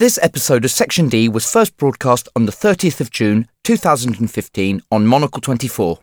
This episode of Section D was first broadcast on the 30th of June 2015 on Monocle 24.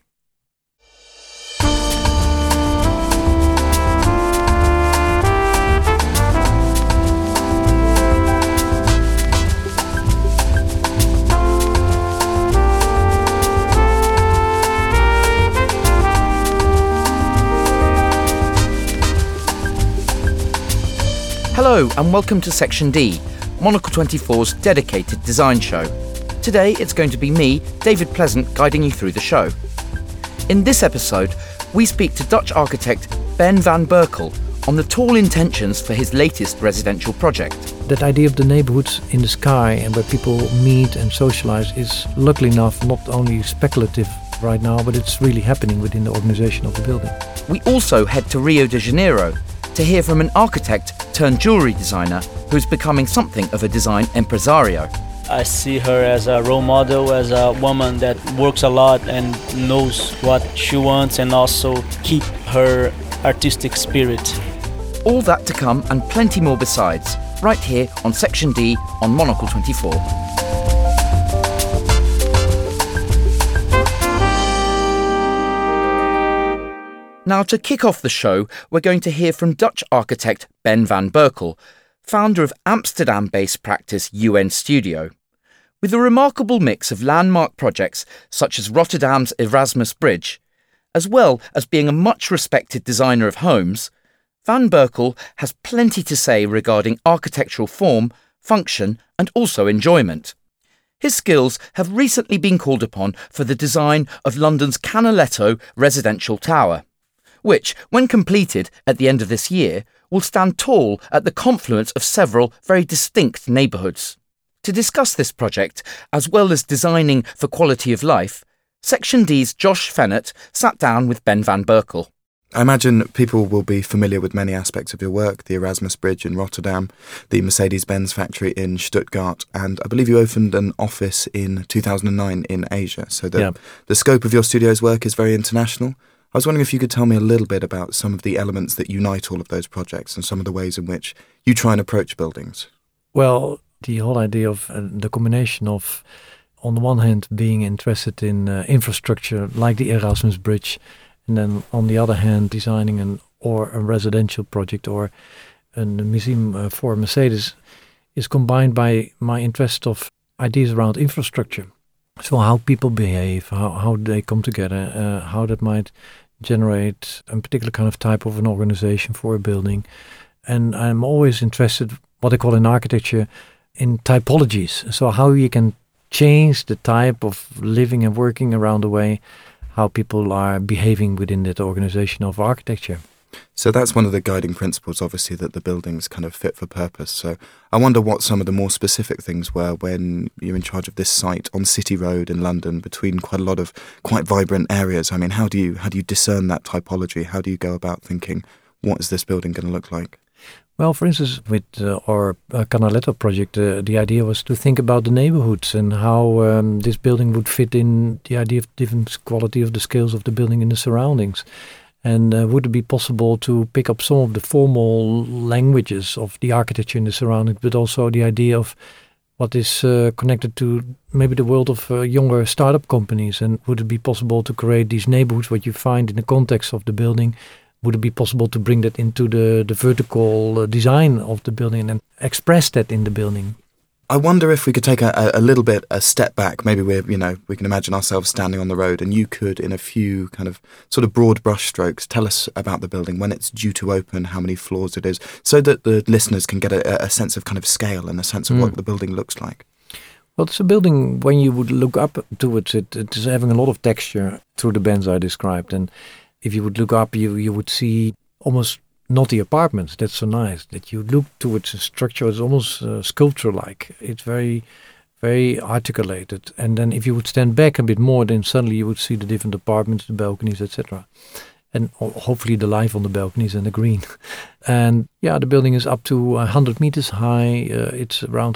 Hello and welcome to Section D, Monocle 24's dedicated design show. Today it's going to be me, David Pleasant, guiding you through the show. In this episode, we speak to Dutch architect Ben van Berkel on the tall intentions for his latest residential project. That idea of the neighborhoods in the sky and where people meet and socialize is, luckily enough, not only speculative right now, but it's really happening within the organization of the building. We also head to Rio de Janeiro to hear from an architect turned jewellery designer who's becoming something of a design impresario. I see her as a role model, as a woman that works a lot and knows what she wants and also keep her artistic spirit. All that to come and plenty more besides, right here on Section D on Monocle 24. Now, to kick off the show, we're going to hear from Dutch architect Ben van Berkel, founder of Amsterdam-based practice UN Studio. With a remarkable mix of landmark projects such as Rotterdam's Erasmus Bridge, as well as being a much-respected designer of homes, Van Berkel has plenty to say regarding architectural form, function and also enjoyment. His skills have recently been called upon for the design of London's Canaletto residential tower, which, when completed at the end of this year, will stand tall at the confluence of several very distinct neighbourhoods. To discuss this project, as well as designing for quality of life, Section D's Josh Fennett sat down with Ben van Berkel. I imagine people will be familiar with many aspects of your work, the Erasmus Bridge in Rotterdam, the Mercedes-Benz factory in Stuttgart, and I believe you opened an office in 2009 in Asia. So the scope of your studio's work is very international. I was wondering if you could tell me a little bit about some of the elements that unite all of those projects and some of the ways in which you try and approach buildings. Well, the whole idea of the combination of, on the one hand, being interested in infrastructure like the Erasmus Bridge, and then on the other hand, designing a residential project or a museum for Mercedes, is combined by my interest of ideas around infrastructure. So how people behave, how they come together, how that might generate a particular kind of type of an organization for a building. And I'm always interested, what I call in architecture, in typologies. So how you can change the type of living and working around the way how people are behaving within that organization of architecture. So that's one of the guiding principles, obviously, that the building's kind of fit for purpose. So I wonder what some of the more specific things were when you're in charge of this site on City Road in London between quite a lot of quite vibrant areas. I mean, how do you discern that typology? How do you go about thinking, what is this building going to look like? Well, for instance, with our Canaletto project, the idea was to think about the neighborhoods and how this building would fit in the idea of different quality of the scales of the building in the surroundings. And would it be possible to pick up some of the formal languages of the architecture in the surroundings, but also the idea of what is connected to maybe the world of younger startup companies? And would it be possible to create these neighborhoods, what you find in the context of the building? Would it be possible to bring that into the vertical design of the building and express that in the building? I wonder if we could take a little bit a step back. Maybe we can imagine ourselves standing on the road, and you could, in a few kind of sort of broad brush strokes, tell us about the building, when it's due to open, how many floors it is, so that the listeners can get a sense of kind of scale and a sense of what the building looks like. Well, it's a building, when you would look up towards it, it is having a lot of texture through the bends I described. And if you would look up, you would see almost not the apartments. That's so nice that you look towards a structure. It's almost sculpture-like. It's very, very articulated. And then if you would stand back a bit more, then suddenly you would see the different apartments, the balconies, etc. And hopefully the life on the balconies and the green. And the building is up to 100 meters high. It's around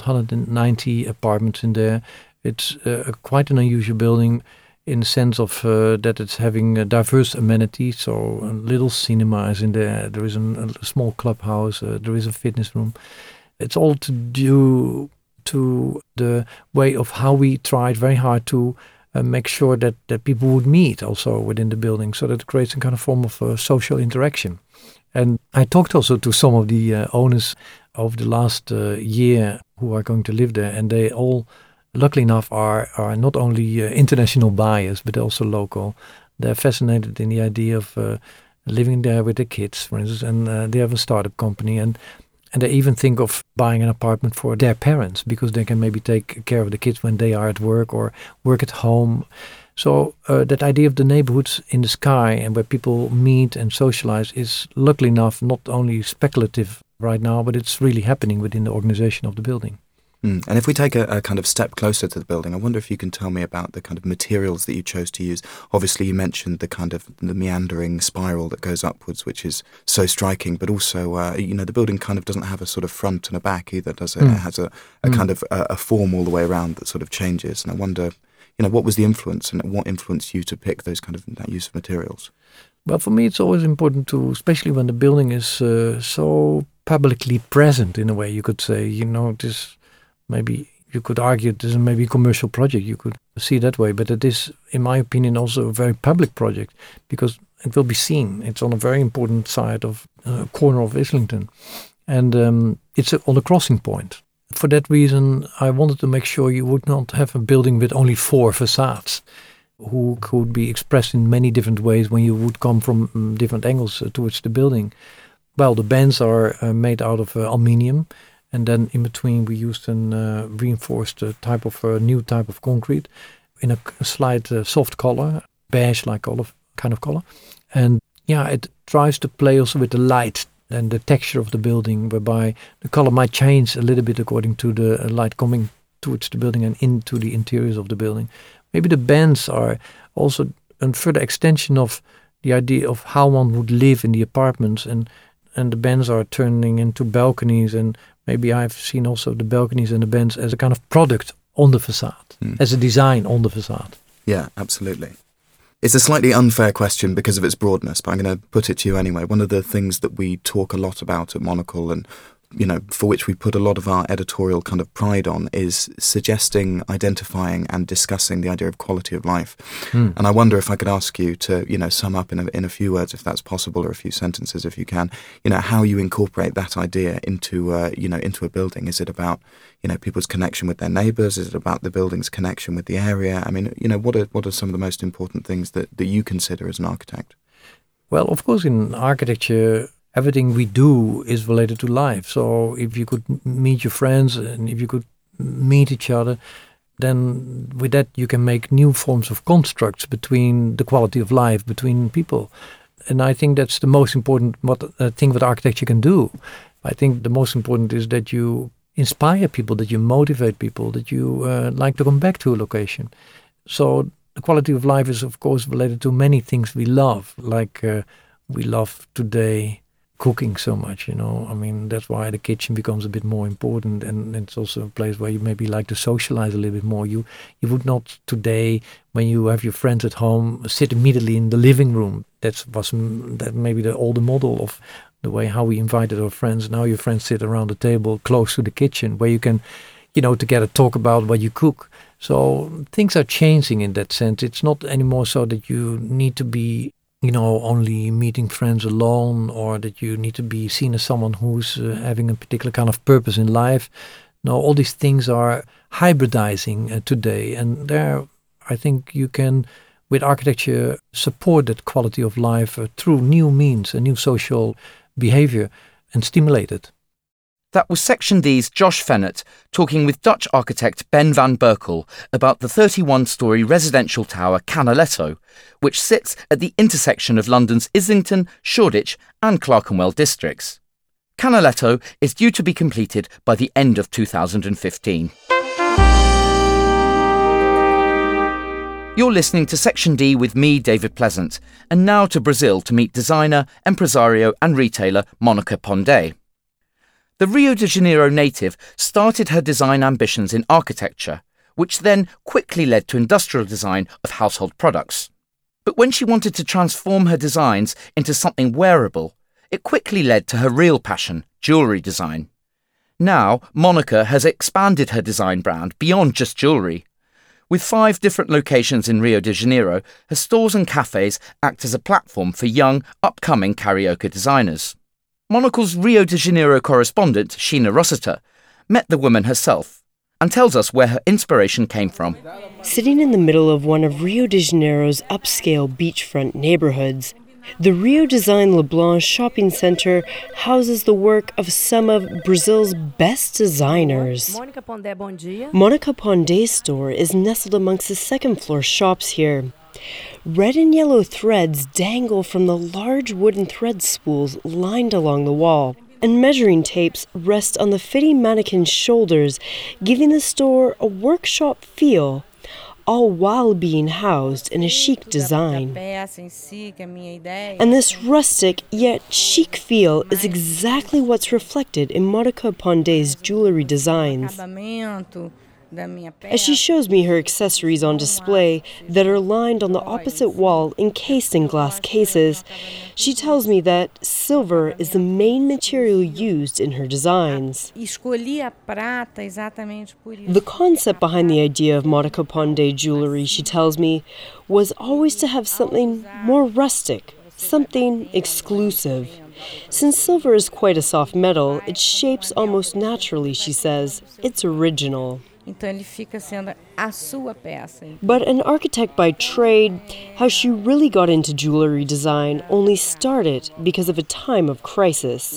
190 apartments in there. It's quite an unusual building. in the sense of that it's having diverse amenities. So a little cinema is in there. There is a small clubhouse. There is a fitness room. It's all to do to the way of how we tried very hard to make sure that people would meet also within the building, so that it creates a kind of form of social interaction. And I talked also to some of the owners over the last year who are going to live there, and they all, luckily enough, are not only international buyers but also local. They're fascinated in the idea of living there with their kids, for instance, and they have a startup company, and they even think of buying an apartment for their parents because they can maybe take care of the kids when they are at work or work at home. So that idea of the neighborhoods in the sky and where people meet and socialize is, luckily enough, not only speculative right now, but it's really happening within the organization of the building. And if we take a kind of step closer to the building, I wonder if you can tell me about the kind of materials that you chose to use. Obviously, you mentioned the meandering spiral that goes upwards, which is so striking, but also, the building kind of doesn't have a sort of front and a back either, does it? It has a kind of a form all the way around that sort of changes. And I wonder, what was the influence and what influenced you to pick those kind of that use of materials? Well, for me, it's always important to, especially when the building is so publicly present in a way, you could say, this. Maybe you could argue this is maybe a commercial project. You could see that way, but it is, in my opinion, also a very public project because it will be seen. It's on a very important side of corner of Islington, and it's on a crossing point. For that reason, I wanted to make sure you would not have a building with only 4 facades, who could be expressed in many different ways when you would come from different angles towards the building. Well, the bands are made out of aluminium. And then in between we used a reinforced new type of concrete in a slight soft color, beige-like kind of color. And it tries to play also with the light and the texture of the building, whereby the color might change a little bit according to the light coming towards the building and into the interiors of the building. Maybe the bands are also a further extension of the idea of how one would live in the apartments, and the bands are turning into balconies, and maybe I've seen also the balconies and the bands as a kind of product on the facade, as a design on the facade. Yeah, absolutely. It's a slightly unfair question because of its broadness, but I'm going to put it to you anyway. One of the things that we talk a lot about at Monocle, and for which we put a lot of our editorial kind of pride on, is suggesting, identifying and discussing the idea of quality of life. And I wonder if I could ask you to, sum up in a few words, if that's possible, or a few sentences if you can, how you incorporate that idea into a building. Is it about, people's connection with their neighbours? Is it about the building's connection with the area? I mean, what are some of the most important things that you consider as an architect? Well, of course, in architecture, everything we do is related to life. So if you could meet your friends and if you could meet each other, then with that you can make new forms of constructs between the quality of life between people. And I think that's the most important thing what architecture can do. I think the most important is that you inspire people, that you motivate people, that you like to come back to a location. So the quality of life is, of course, related to many things we love, like we love today cooking so much, I mean, that's why the kitchen becomes a bit more important, and it's also a place where you maybe like to socialize a little bit more. You would not today, when you have your friends at home, sit immediately in the living room. That maybe the older model of the way how we invited our friends. Now your friends sit around the table close to the kitchen where you can, together talk about what you cook. So things are changing in that sense. It's not anymore so that you need to be only meeting friends alone, or that you need to be seen as someone who's having a particular kind of purpose in life. No, all these things are hybridizing today, and there I think you can, with architecture, support that quality of life through new means and new social behavior and stimulate it. That was Section D's Josh Fennett talking with Dutch architect Ben van Berkel about the 31-storey residential tower Canaletto, which sits at the intersection of London's Islington, Shoreditch and Clerkenwell districts. Canaletto is due to be completed by the end of 2015. You're listening to Section D with me, David Pleasant, and now to Brazil to meet designer, impresario and retailer Monica Pondé. The Rio de Janeiro native started her design ambitions in architecture, which then quickly led to industrial design of household products. But when she wanted to transform her designs into something wearable, it quickly led to her real passion, jewellery design. Now, Monica has expanded her design brand beyond just jewellery. With 5 different locations in Rio de Janeiro, her stores and cafes act as a platform for young, upcoming Carioca designers. Monocle's Rio de Janeiro correspondent, Sheena Rossiter, met the woman herself and tells us where her inspiration came from. Sitting in the middle of one of Rio de Janeiro's upscale beachfront neighborhoods, the Rio Design Leblon shopping center houses the work of some of Brazil's best designers. Monica Pondé's store is nestled amongst the second-floor shops here. Red and yellow threads dangle from the large wooden thread spools lined along the wall, and measuring tapes rest on the fitting mannequin's shoulders, giving the store a workshop feel, all while being housed in a chic design. And this rustic yet chic feel is exactly what's reflected in Monica Pondé's jewelry designs. As she shows me her accessories on display that are lined on the opposite wall encased in glass cases, she tells me that silver is the main material used in her designs. The concept behind the idea of Monica Pondé jewelry, she tells me, was always to have something more rustic, something exclusive. Since silver is quite a soft metal, it shapes almost naturally, she says. It's original. But an architect by trade, how she really got into jewelry design only started because of a time of crisis.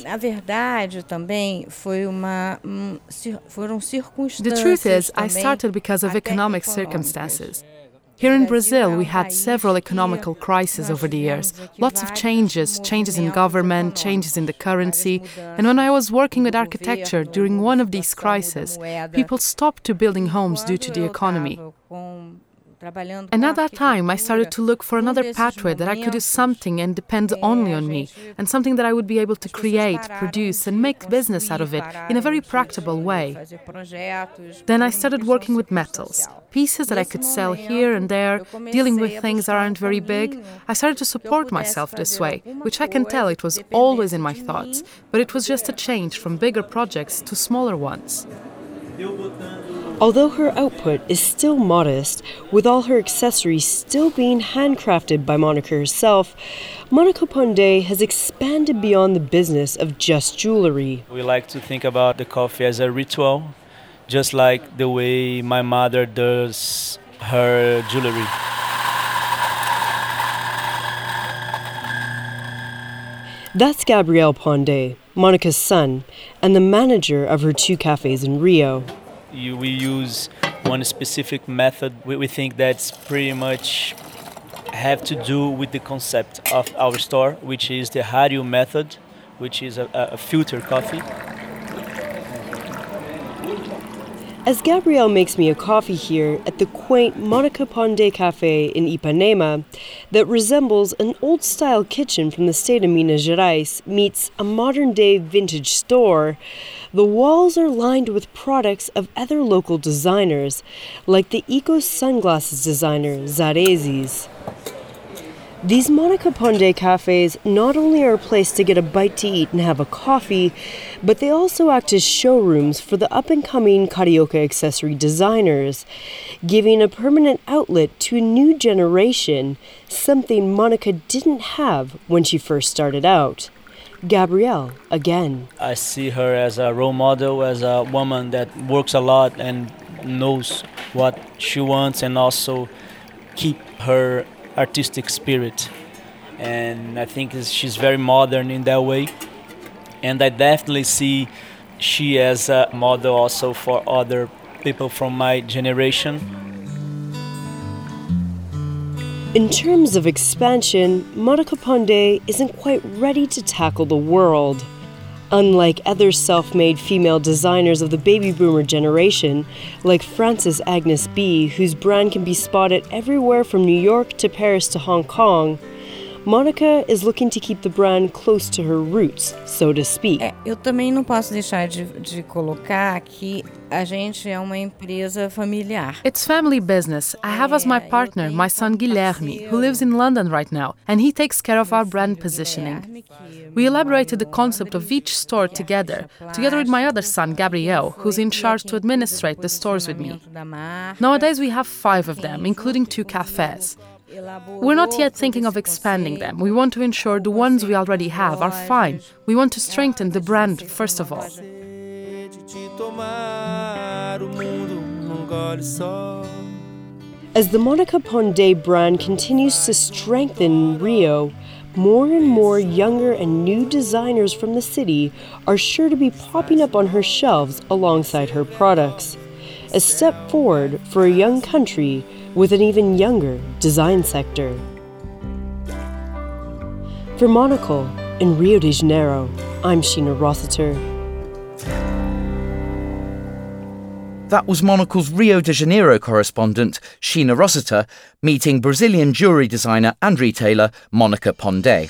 The truth is, I started because of economic circumstances. Here in Brazil, we had several economical crises over the years, lots of changes in government, changes in the currency. And when I was working with architecture during one of these crises, people stopped to building homes due to the economy. And at that time, I started to look for another pathway that I could do something and depend only on me, and something that I would be able to create, produce, and make business out of it in a very practical way. Then I started working with metals, pieces that I could sell here and there, dealing with things that aren't very big. I started to support myself this way, which I can tell it was always in my thoughts, but it was just a change from bigger projects to smaller ones. Although her output is still modest, with all her accessories still being handcrafted by Monica herself, Monica Pondé has expanded beyond the business of just jewelry. We like to think about the coffee as a ritual, just like the way my mother does her jewelry. That's Gabriel Pondé, Monica's son, and the manager of her 2 cafes in Rio. We use one specific method. We think that's pretty much have to do with the concept of our store, which is the Hario method, which is a filter coffee. As Gabriel makes me a coffee here at the quaint Monica Pondé Cafe in Ipanema that resembles an old-style kitchen from the state of Minas Gerais meets a modern-day vintage store, the walls are lined with products of other local designers, like the eco sunglasses designer Zaresis. These Monica Pondé cafes not only are a place to get a bite to eat and have a coffee, but they also act as showrooms for the up-and-coming Carioca accessory designers, giving a permanent outlet to a new generation, something Monica didn't have when she first started out. Gabrielle, again. I see her as a role model, as a woman that works a lot and knows what she wants and also keep her artistic spirit. And I think she's very modern in that way. And I definitely see she as a model also for other people from my generation. In terms of expansion, Monica Pondé isn't quite ready to tackle the world. Unlike other self-made female designers of the baby boomer generation, like Frances Agnes B., whose brand can be spotted everywhere from New York to Paris to Hong Kong, Monica is looking to keep the brand close to her roots, so to speak. Eu também não posso deixar de colocar que a gente é uma empresa familiar. It's family business. I have as my partner my son Guilherme, who lives in London right now, and he takes care of our brand positioning. We elaborated the concept of each store together with my other son Gabriel, who's in charge to administrate the stores with me. Nowadays we have 5 of them, including 2 cafes. We're not yet thinking of expanding them. We want to ensure the ones we already have are fine. We want to strengthen the brand first of all. As the Monica Pondé brand continues to strengthen in Rio, more and more younger and new designers from the city are sure to be popping up on her shelves alongside her products. A step forward for a young country with an even younger design sector. For Monocle in Rio de Janeiro, I'm Sheena Rossiter. That was Monocle's Rio de Janeiro correspondent, Sheena Rossiter, meeting Brazilian jewellery designer and retailer Monica Pondé.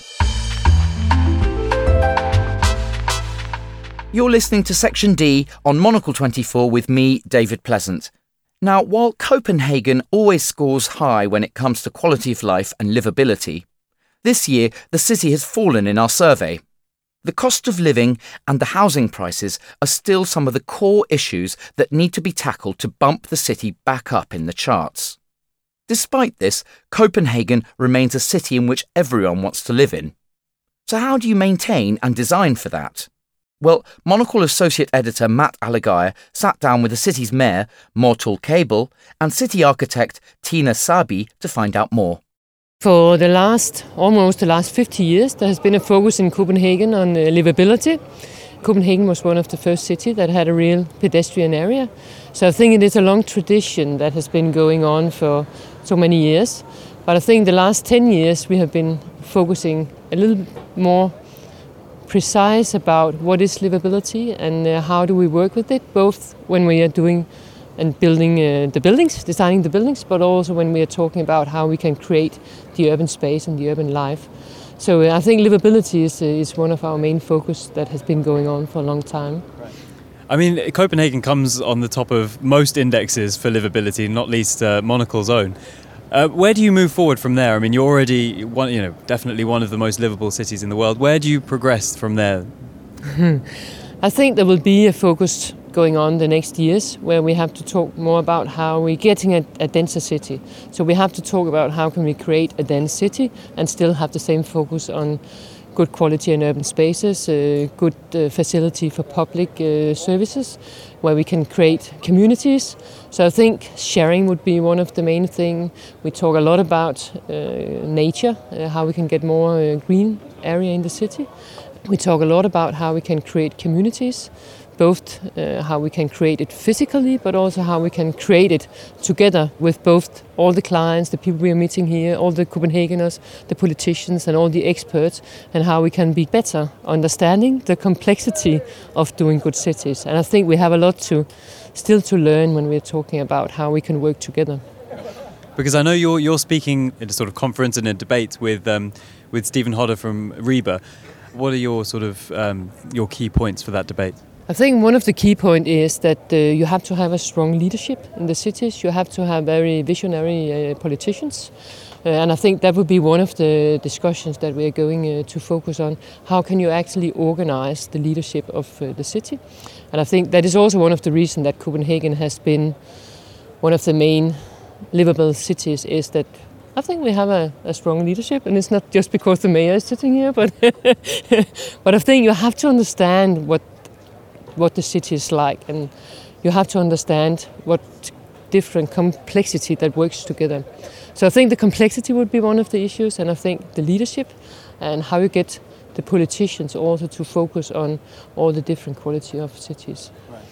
You're listening to Section D on Monocle 24 with me, David Pleasant. Now, while Copenhagen always scores high when it comes to quality of life and livability, this year the city has fallen in our survey. The cost of living and the housing prices are still some of the core issues that need to be tackled to bump the city back up in the charts. Despite this, Copenhagen remains a city in which everyone wants to live in. So how do you maintain and design for that? Well, Monocle Associate Editor Matt Allegaia sat down with the city's mayor, Mortal Cable, and city architect Tina Sabi to find out more. For almost the last 50 years, there has been a focus in Copenhagen on livability. Copenhagen was one of the first cities that had a real pedestrian area. So I think it is a long tradition that has been going on for so many years. But I think the last 10 years we have been focusing a little more precise about what is livability and how do we work with it, both when we are doing and building the buildings, designing the buildings, but also when we are talking about how we can create the urban space and the urban life. So I think livability is one of our main focus that has been going on for a long time. I mean, Copenhagen comes on the top of most indexes for livability, not least Monocle's own. Where do you move forward from there? I mean, you're already definitely one of the most livable cities in the world. Where do you progress from there? I think there will be a focus going on the next years where we have to talk more about how we're getting a denser city. So we have to talk about how can we create a dense city and still have the same focus on good quality in urban spaces, good facility for public services, where we can create communities. So I think sharing would be one of the main things. We talk a lot about nature, how we can get more green area in the city. We talk a lot about how we can create communities, both how we can create it physically, but also how we can create it together with both all the clients, the people we are meeting here, all the Copenhageners, the politicians and all the experts, and how we can be better understanding the complexity of doing good cities. And I think we have a lot still to learn when we're talking about how we can work together. Because I know you're speaking at a sort of conference and a debate with Stephen Hodder from RIBA. What are your your key points for that debate? I think one of the key points is that you have to have a strong leadership in the cities. You have to have very visionary politicians. And I think that would be one of the discussions that we are going to focus on. How can you actually organize the leadership of the city? And I think that is also one of the reasons that Copenhagen has been one of the main livable cities, is that I think we have a strong leadership, and it's not just because the mayor is sitting here, but but I think you have to understand what the city is like, and you have to understand what different complexity that works together. So I think the complexity would be one of the issues, and I think the leadership and how you get the politicians also to focus on all the different quality of cities.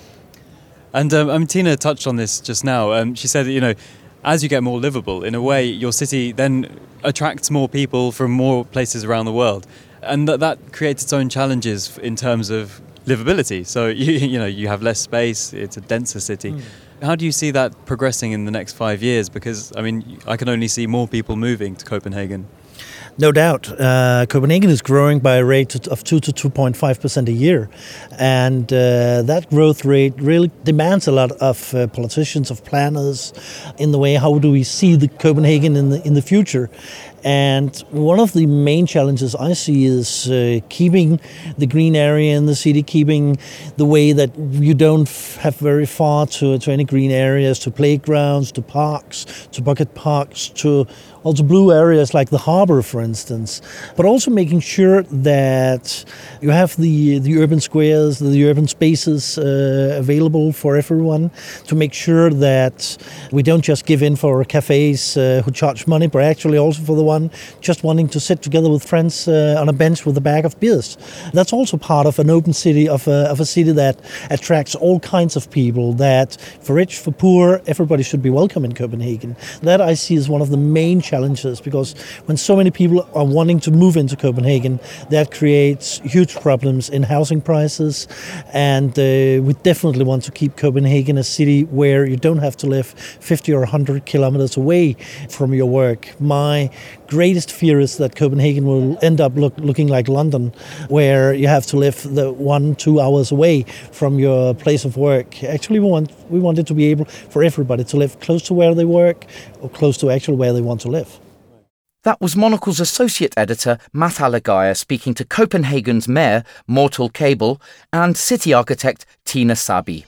Right. And Tina touched on this just now. She said that, as you get more livable, in a way, your city then attracts more people from more places around the world, and that creates its own challenges in terms of livability. So you have less space. It's a denser city. How do you see that progressing in the next 5 years? Because I can only see more people moving to Copenhagen. No doubt. Copenhagen is growing by a rate of 2 to 2.5% a year. And that growth rate really demands a lot of politicians, of planners, in the way how do we see the Copenhagen in the future. And one of the main challenges I see is keeping the green area in the city, keeping the way that you don't have very far to any green areas, to playgrounds, to parks, to bucket parks, to also blue areas like the harbor, for instance. But also making sure that you have the urban squares, the urban spaces available for everyone, to make sure that we don't just give in for cafes who charge money, but actually also for the one just wanting to sit together with friends on a bench with a bag of beers. That's also part of an open city, of a city that attracts all kinds of people, that for rich, for poor, everybody should be welcome in Copenhagen. That I see as one of the main challenges, because when so many people are wanting to move into Copenhagen, that creates huge problems in housing prices, and we definitely want to keep Copenhagen a city where you don't have to live 50 or 100 kilometers away from your work. My greatest fear is that Copenhagen will end up looking like London, where you have to live the 1-2 hours away from your place of work. Actually, we want it to be able for everybody to live close to where they work or close to actually where they want to live. That was Monocle's associate editor, Matt Allagaya, speaking to Copenhagen's mayor, Mortal Cable, and city architect, Tina Sabi.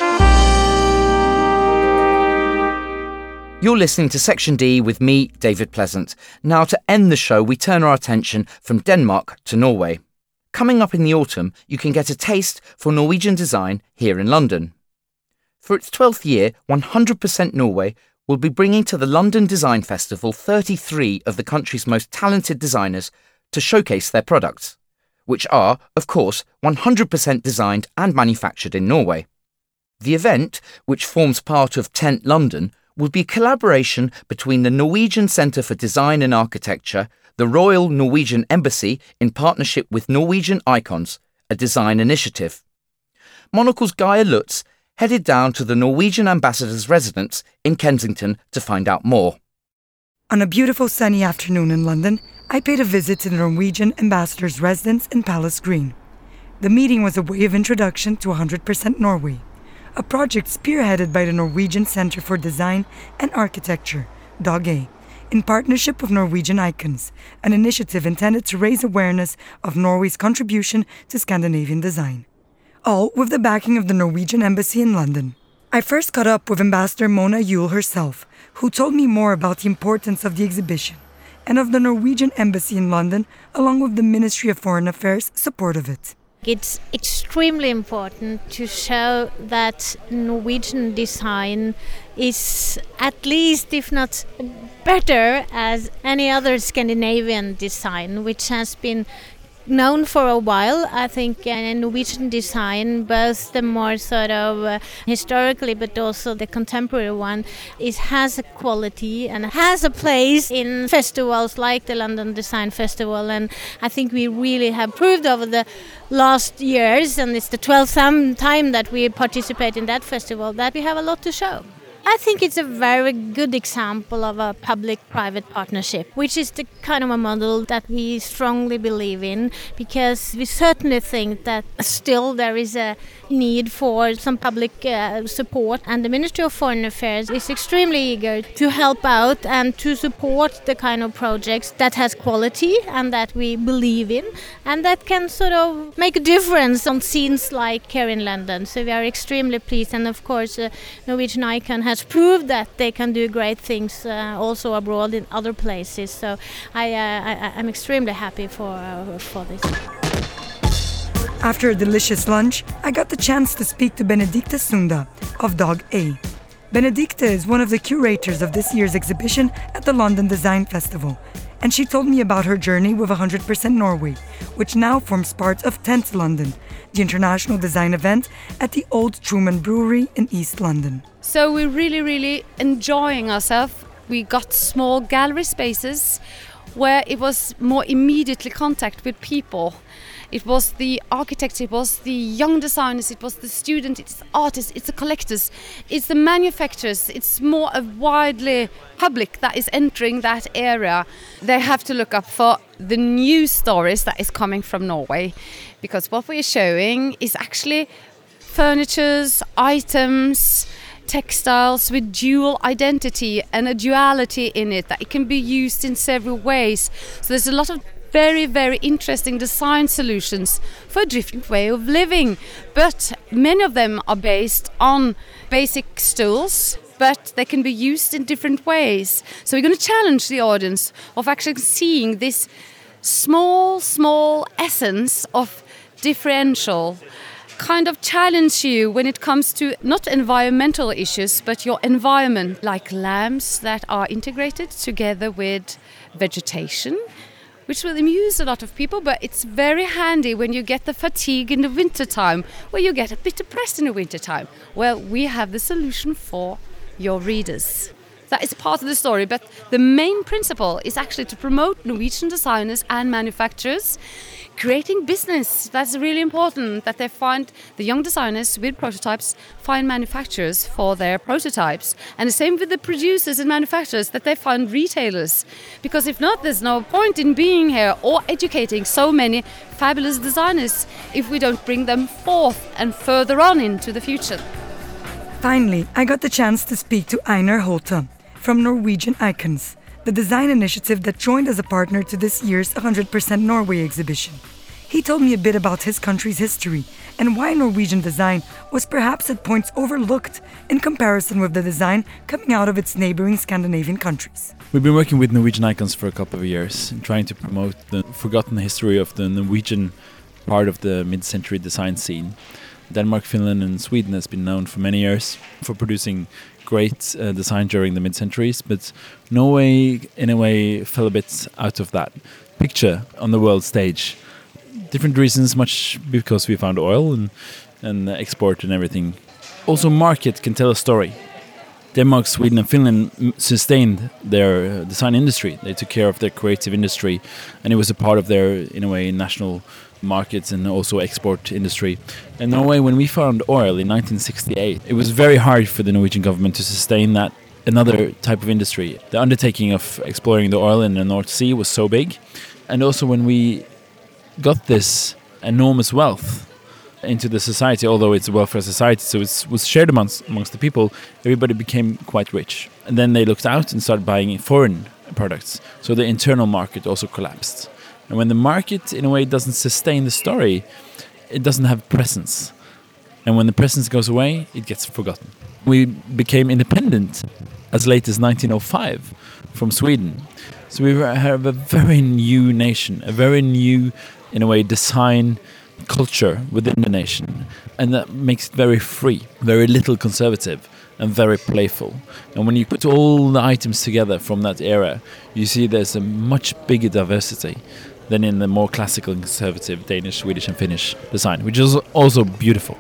You're listening to Section D with me, David Pleasant. Now, to end the show, we turn our attention from Denmark to Norway. Coming up in the autumn, you can get a taste for Norwegian design here in London. For its 12th year, 100% Norway will be bringing to the London Design Festival 33 of the country's most talented designers to showcase their products, which are, of course, 100% designed and manufactured in Norway. The event, which forms part of Tent London, will be a collaboration between the Norwegian Centre for Design and Architecture, the Royal Norwegian Embassy in partnership with Norwegian Icons, a design initiative. Monocle's Gaia Lutz headed down to the Norwegian ambassador's residence in Kensington to find out more. On a beautiful sunny afternoon in London, I paid a visit to the Norwegian ambassador's residence in Palace Green. The meeting was a way of introduction to 100% Norway, a project spearheaded by the Norwegian Centre for Design and Architecture, DOG-A, in partnership with Norwegian Icons, an initiative intended to raise awareness of Norway's contribution to Scandinavian design. All with the backing of the Norwegian Embassy in London. I first caught up with Ambassador Mona Juel herself, who told me more about the importance of the exhibition and of the Norwegian Embassy in London, along with the Ministry of Foreign Affairs' support of it. It's extremely important to show that Norwegian design is at least, if not better, as any other Scandinavian design, which has been known for a while. I think Norwegian design, both the more sort of historically but also the contemporary one, has a quality and has a place in festivals like the London Design Festival, and I think we really have proved over the last years, and it's the 12th time that we participate in that festival, that we have a lot to show. I think it's a very good example of a public-private partnership, which is the kind of a model that we strongly believe in, because we certainly think that still there is a need for some public support, and the Ministry of Foreign Affairs is extremely eager to help out and to support the kind of projects that has quality and that we believe in, and that can sort of make a difference on scenes like here in London. So we are extremely pleased, and of course Norwegian Icon has proved that they can do great things also abroad in other places. So I'm extremely happy for this. After a delicious lunch, I got the chance to speak to Benedicte Sunda of DOG-A. Benedicte is one of the curators of this year's exhibition at the London Design Festival, and she told me about her journey with 100% Norway, which now forms part of Tent London, the international design event at the Old Truman Brewery in East London. So we're really enjoying ourselves. We got small gallery spaces where it was more immediately contact with people. it was the architects, it was the young designers, it was the students, it's the artists, it's the collectors, it's the manufacturers, it's more a widely public that is entering that area. They have to look up for the new stories that is coming from Norway, because what we're showing is actually furnitures, items, textiles with dual identity and a duality in it, that it can be used in several ways. So there's a lot of very, very interesting design solutions for a different way of living. But many of them are based on basic stools, but they can be used in different ways. So we're going to challenge the audience of actually seeing this small essence of differential, kind of challenge you when it comes to not environmental issues, but your environment, like lamps that are integrated together with vegetation, which will amuse a lot of people, but it's very handy when you get the fatigue in the wintertime, where you get a bit depressed in the wintertime. Well, we have the solution for your readers. That is part of the story, but the main principle is actually to promote Norwegian designers and manufacturers creating business. That's really important, that they find the young designers with prototypes find manufacturers for their prototypes. And the same with the producers and manufacturers, that they find retailers. Because if not, there's no point in being here or educating so many fabulous designers if we don't bring them forth and further on into the future. Finally, I got the chance to speak to Einar Holte from Norwegian Icons, the design initiative that joined as a partner to this year's 100% Norway exhibition. He told me a bit about his country's history and why Norwegian design was perhaps at points overlooked in comparison with the design coming out of its neighboring Scandinavian countries. We've been working with Norwegian Icons for a couple of years, trying to promote the forgotten history of the Norwegian part of the mid-century design scene. Denmark, Finland and Sweden has been known for many years for producing great design during the mid-centuries, but Norway in a way fell a bit out of that picture on the world stage. Different reasons, much because we found oil and export and everything. Also market can tell a story. Denmark, Sweden and Finland sustained their design industry. They took care of their creative industry, and it was a part of their, in a way, national markets and also export industry. In Norway, when we found oil in 1968, it was very hard for the Norwegian government to sustain that another type of industry. The undertaking of exploring the oil in the North Sea was so big. And also when we got this enormous wealth into the society, although it's a welfare society, so it was shared amongst the people, everybody became quite rich. And then they looked out and started buying foreign products. So the internal market also collapsed. And when the market, in a way, doesn't sustain the story, it doesn't have presence. And when the presence goes away, it gets forgotten. We became independent as late as 1905 from Sweden. So we have a very new nation, a very new, in a way, design culture within the nation. And that makes it very free, very little conservative, and very playful. And when you put all the items together from that era, you see there's a much bigger diversity than in the more classical and conservative Danish, Swedish and Finnish design, which is also beautiful.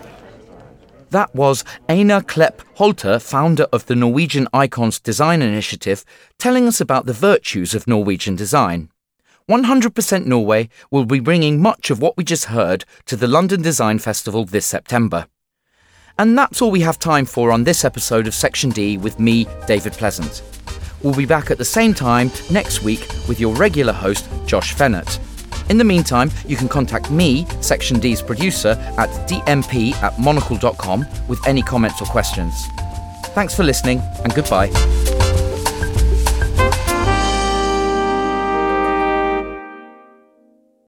That was Einar Klepp Holte, founder of the Norwegian Icons Design Initiative, telling us about the virtues of Norwegian design. 100% Norway will be bringing much of what we just heard to the London Design Festival this September. And that's all we have time for on this episode of Section D with me, David Pleasant. We'll be back at the same time next week with your regular host, Josh Fennett. In the meantime, you can contact me, Section D's producer, at dmp@monocle.com with any comments or questions. Thanks for listening, and goodbye.